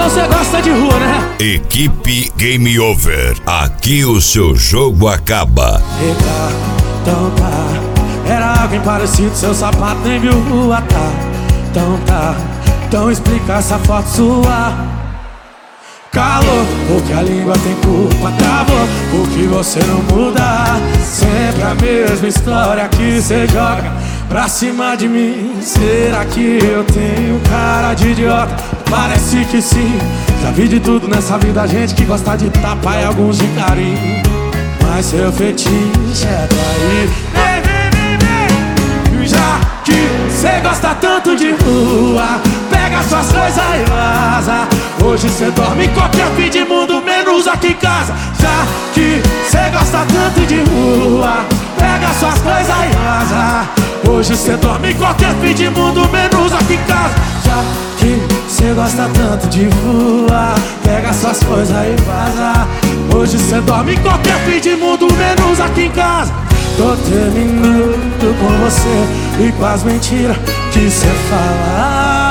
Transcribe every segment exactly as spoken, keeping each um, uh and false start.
você gosta de rua, né? Equipe Game Over. Aqui o seu jogo acaba. Eita, então tá. Era alguém parecido, seu sapato nem viu rua, tá? Então tá. Então explica essa foto sua. Calor, porque a língua tem culpa. Travou, porque você não muda. Sempre a mesma história que cê joga pra cima de mim. Será que eu tenho cara de idiota? Parece que sim. Já vi de tudo nessa vida, gente que gosta de tapa e alguns de carinho. Mas seu fetiche é trair. Vem, vem, vem, vem. Já que cê gosta tanto de rua, pega suas coisas e vaza. Hoje cê dorme em qualquer fim de mundo, menos aqui em casa. Já que cê gosta tanto de rua, pega suas coisas e vaza. Hoje cê dorme em qualquer fim de mundo, menos aqui em casa. Já que cê gosta tanto de rua, pega suas coisas e vaza. Hoje cê dorme em qualquer fim de mundo, menos aqui em casa. Tô terminando com você e com as mentiras que cê fala.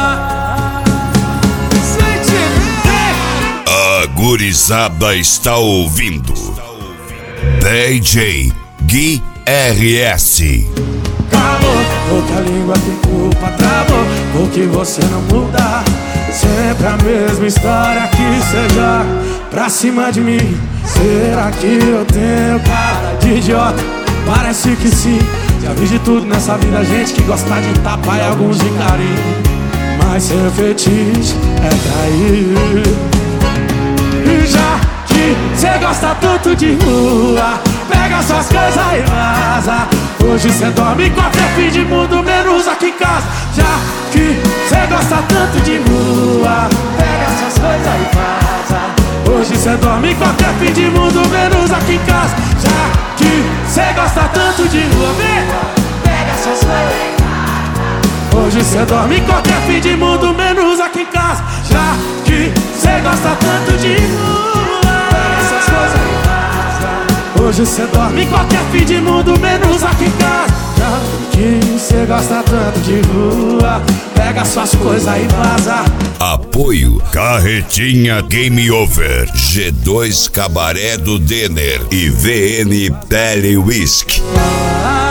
A gurizada está ouvindo D J Gui R S. Calor, porque a língua tem culpa. Travou, porque você não muda. Sempre a mesma história que cê joga pra cima de mim. Será que eu tenho cara de idiota? Parece que sim. Já vi de tudo nessa vida, gente que gosta de tapa e alguns de carinho. Mas seu fetiche é trair. Já que cê gosta tanto de rua, pega suas coisas e vaza. Hoje cê dorme em qualquer fim de mundo, menos aqui em casa. Já que cê gosta tanto de rua, pega suas coisas e vaza. Hoje cê dorme em qualquer fim de mundo, menos aqui em casa. Já que cê gosta tanto de rua, vem, pega suas coisas e vaza. Hoje cê dorme em qualquer fim de mundo, menos aqui em casa. Já que cê gosta tanto de rua, pega suas coisas e vaza. Hoje cê dorme em qualquer fim de mundo, menos aqui em casa. Já que cê gosta tanto de rua, pega suas coisas e vaza. Apoio Carretinha Game Over, G dois Cabaré do Denner e V N Tele Whisky. Ah,